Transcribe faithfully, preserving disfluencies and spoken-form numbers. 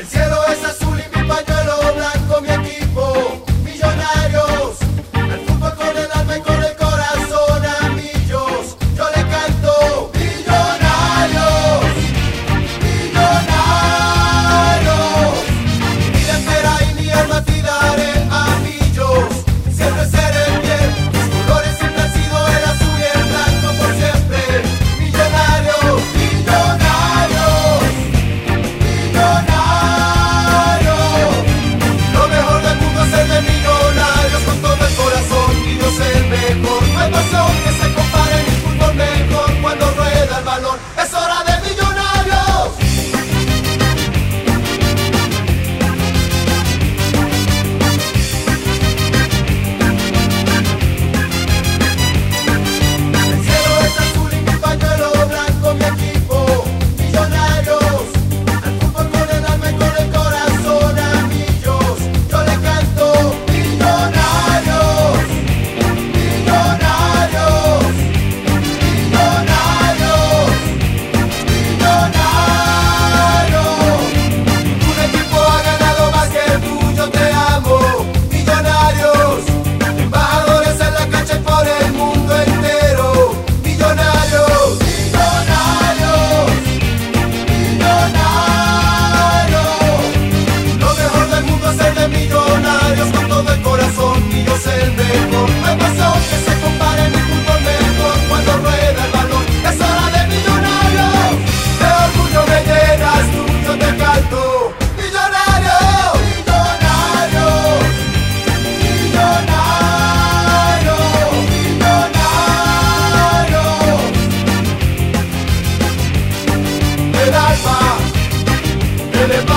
cielo es azul y mi pañuelo blanco, mi equipo, millonarios. Al fútbol con el alma y con el corazón, a millos. Yo le canto, millonarios, millonarios. Mi vida entera y mi alma te daré, a millos. Siempre seré fiel, mis colores siempre han sido el azul y el blanco por siempre. Millonarios, millonarios, millonarios. Lo mejor del mundo es ser de millonarios con todo el corazón y Dios el mejor. No hay pasión que se compare ni fútbol mejor cuando rueda el balón. Es hora de millonarios. El cielo es azul y mi pañuelo blanco, mi equipo, millonarios. Al fútbol con el alma y con el corazón, a millos. Yo le canto, millonarios, millonarios, millonarios, millonarios. Un equipo ha ganado más que el tuyo, te amo, millonarios. Embajadores en la cancha y por el mundo entero, millonarios, millonarios, millonarios. Lo mejor del mundo es ser de millonarios con todo el corazón y yo sé el mejor. No hay pasión que se compare ni fútbol mejor cuando rueda el balón. Es hora de millonarios. De orgullo me llenas tú, yo te canto. Millonarios, millonarios, millonarios, millonarios. El alma, el